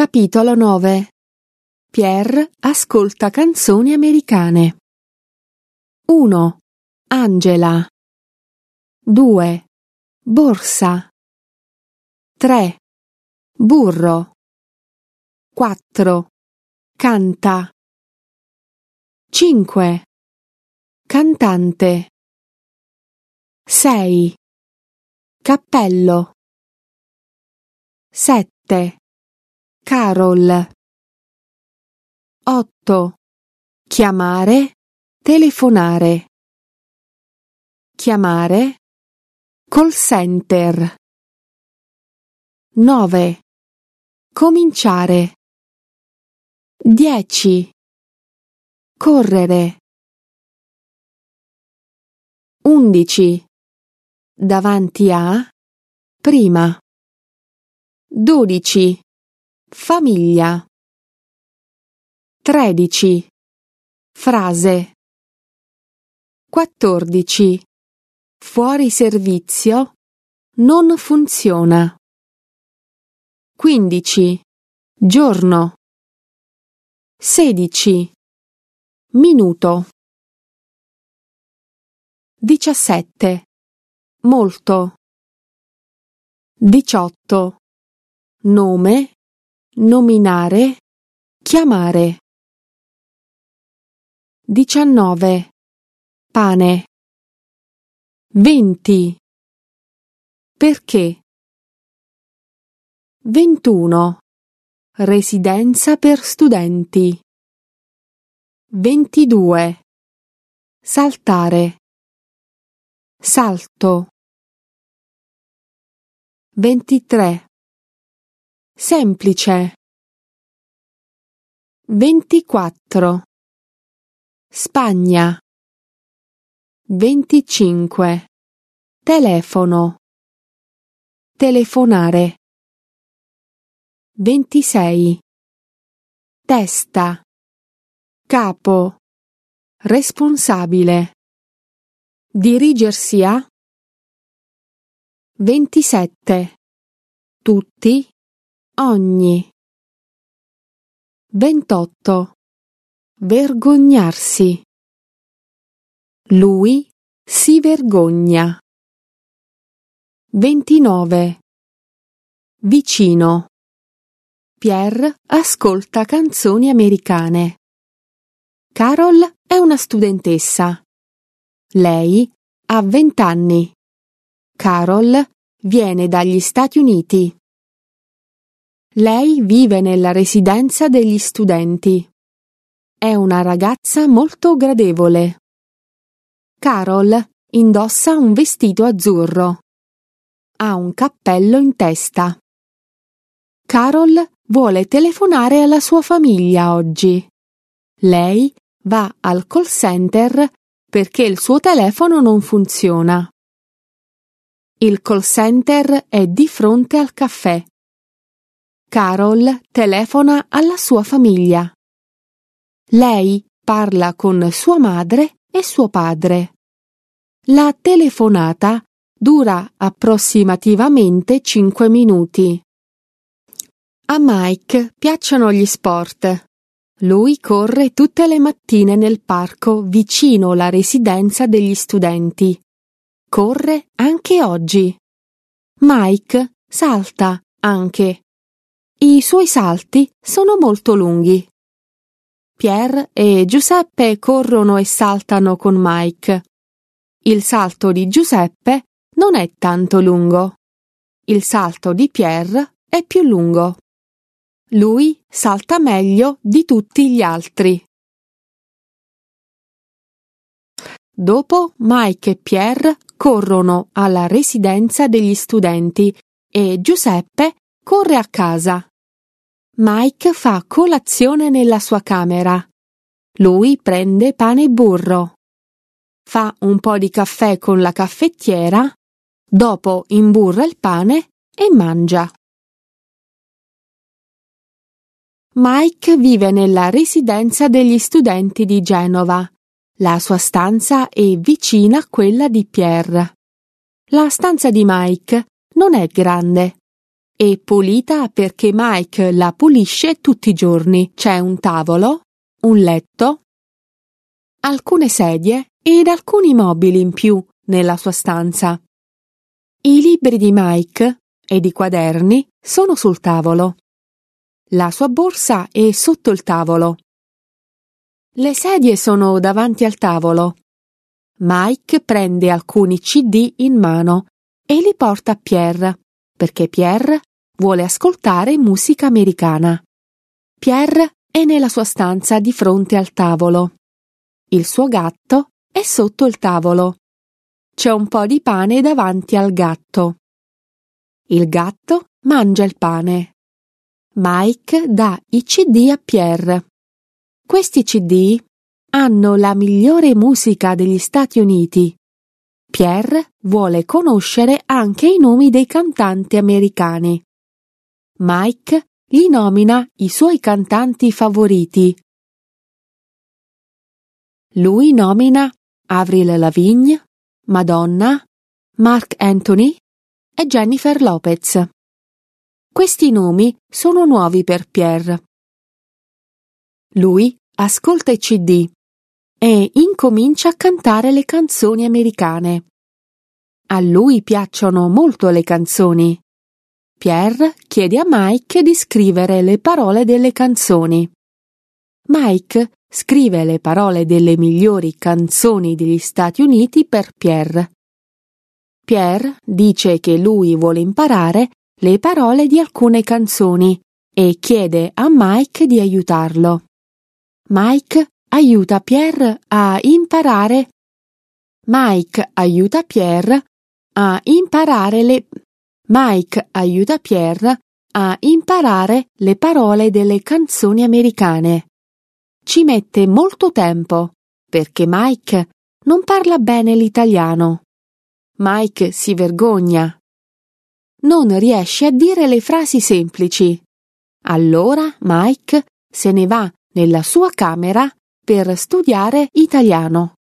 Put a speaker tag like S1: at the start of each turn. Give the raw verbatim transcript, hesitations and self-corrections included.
S1: Capitolo nove. Pierre ascolta canzoni americane. uno. Angela. due. Borsa. tre. Burro. quattro. Canta. cinque. Cantante. sei. Cappello. sette. Carol. otto. Chiamare, telefonare. Chiamare, call center. nove. Cominciare. dieci. Correre. undici. Davanti a, prima. dodici. Famiglia. tredici. Frase. quattordici. Fuori servizio, non funziona. quindici. Giorno. sedici. Minuto. diciassette. Molto. diciotto. Nome, nominare, chiamare. diciannove. Pane. venti. Perché. ventuno. Residenza per studenti. ventidue. Saltare. Salto. ventitré. Semplice. ventiquattro. Spagna. venticinque. Telefono. Telefonare. ventisei. Testa. Capo. Responsabile. Dirigersi a. ventisette. Tutti. Ogni. ventotto. Vergognarsi. Lui si vergogna. ventinove. Vicino. Pierre ascolta canzoni americane. Carol è una studentessa. Lei ha vent'anni. Carol viene dagli Stati Uniti. Lei vive nella residenza degli studenti. È una ragazza molto gradevole. Carol indossa un vestito azzurro. Ha un cappello in testa. Carol vuole telefonare alla sua famiglia oggi. Lei va al call center perché il suo telefono non funziona. Il call center è di fronte al caffè. Carol telefona alla sua famiglia. Lei parla con sua madre e suo padre. La telefonata dura approssimativamente cinque minuti. A Mike piacciono gli sport. Lui corre tutte le mattine nel parco vicino alla residenza degli studenti. Corre anche oggi. Mike salta anche. I suoi salti sono molto lunghi. Pierre e Giuseppe corrono e saltano con Mike. Il salto di Giuseppe non è tanto lungo. Il salto di Pierre è più lungo. Lui salta meglio di tutti gli altri. Dopo Mike e Pierre corrono alla residenza degli studenti e Giuseppe corre a casa. Mike fa colazione nella sua camera. Lui prende pane e burro. Fa un po' di caffè con la caffettiera, dopo imburra il pane e mangia. Mike vive nella residenza degli studenti di Genova. La sua stanza è vicina a quella di Pierre. La stanza di Mike non è grande. e pulita perché Mike la pulisce tutti i giorni. C'è un tavolo, un letto, alcune sedie ed alcuni mobili in più nella sua stanza. I libri di Mike ed i quaderni sono sul tavolo. La sua borsa è sotto il tavolo. Le sedie sono davanti al tavolo. Mike prende alcuni C D in mano e li porta a Pierre, perché Pierre vuole ascoltare musica americana. Pierre è nella sua stanza di fronte al tavolo. Il suo gatto è sotto il tavolo. C'è un po' di pane davanti al gatto. Il gatto mangia il pane. Mike dà i C D a Pierre. Questi C D hanno la migliore musica degli Stati Uniti. Pierre vuole conoscere anche i nomi dei cantanti americani. Mike gli nomina i suoi cantanti favoriti. Lui nomina Avril Lavigne, Madonna, Marc Anthony e Jennifer Lopez. Questi nomi sono nuovi per Pierre. Lui ascolta i C D e incomincia a cantare le canzoni americane. A lui piacciono molto le canzoni. Pierre chiede a Mike di scrivere le parole delle canzoni. Mike scrive le parole delle migliori canzoni degli Stati Uniti per Pierre. Pierre dice che lui vuole imparare le parole di alcune canzoni e chiede a Mike di aiutarlo. Mike aiuta Pierre a imparare. Mike aiuta Pierre a imparare le Mike aiuta Pierre a imparare le parole delle canzoni americane. Ci mette molto tempo perché Mike non parla bene l'italiano. Mike si vergogna. Non riesce a dire le frasi semplici. Allora Mike se ne va nella sua camera per studiare italiano.